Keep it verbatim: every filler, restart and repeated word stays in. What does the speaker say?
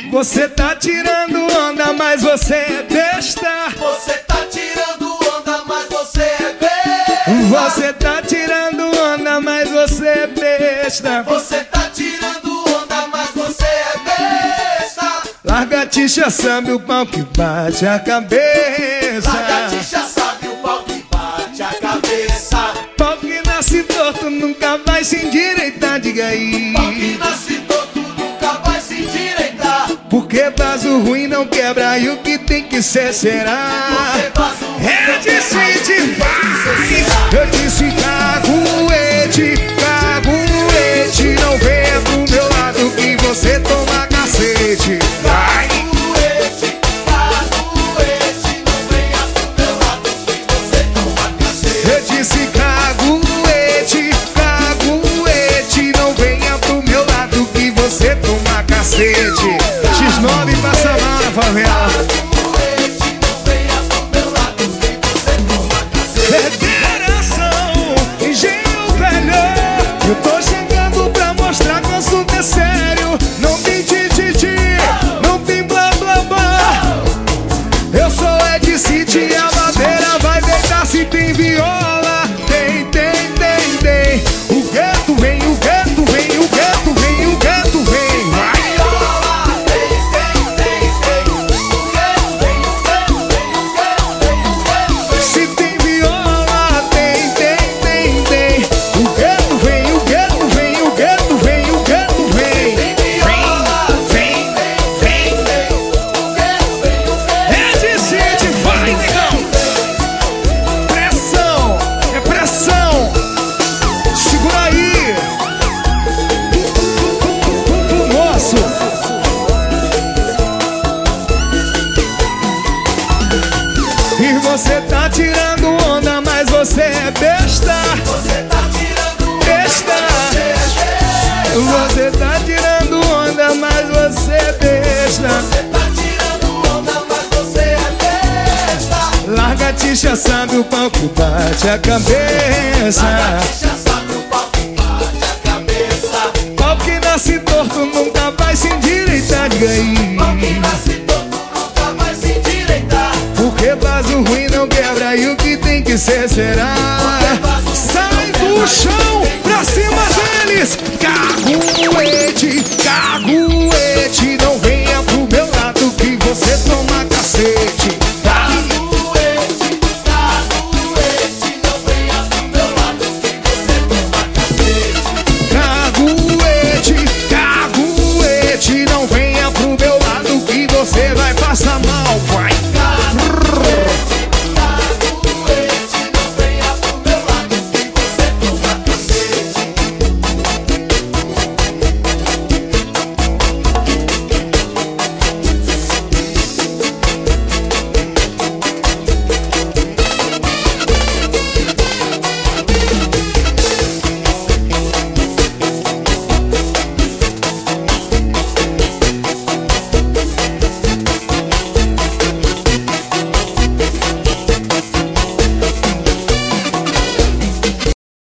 Você tá tirando onda, mas você é besta. Você tá tirando onda, mas você é besta. Você tá tirando onda, mas você é besta. Você tá tirando onda, mas você é besta. Lagartixa sabe o pau que bate a cabeça. Lagartixa sabe o pau que bate a cabeça. Pau que nasce torto nunca vai se endireitar, diga aí. Pau que nasce torto nunca vai se endireitar. Porque vaso ruim não quebra e o que tem que ser será. Eu disse vai, eu disse caguete, caguete. Não venha pro meu lado que você toma cacete. Vai. Caguete, caguete, não venha pro meu lado que você toma cacete. Eu disse caguete, caguete. Não venha pro meu lado que você toma cacete. X nove passa mal na favela. Federação, engenho velho. Eu tô chegando pra mostrar que o assunto é sério. Não tem tititi, não tem blá blá blá. Eu sou Ed City, a madeira vai deitar se tem viola. Tem, tem, tem, tem. O gueto vem, o gueto vem, o gueto vem, o gueto vem. Vai. Se tem viola, tem, tem, tem, tem. O gueto vem, o gueto vem, o gueto vem, o gueto vem. Vem, vem, vem. Ed City, vai, negão. Pressão, é pressão. Segura aí. Moço. E você tá tirando onda, mas você é besta. Você tá tirando onda, Besta. você é besta. Você tá tirando onda, mas você é besta. Você tá tirando onda, mas você é besta. Lagartixa sabe o pau que bate a cabeça. Lagartixa sabe o pau que bate a cabeça. Pau que nasce torto nunca vai se endireitar, diga aí. Pau que nasce torto nunca vai se endireitar. Porque vaso ruim não quebra e o que tem que ser será. Sai do chão, pra cima deles. Caguete.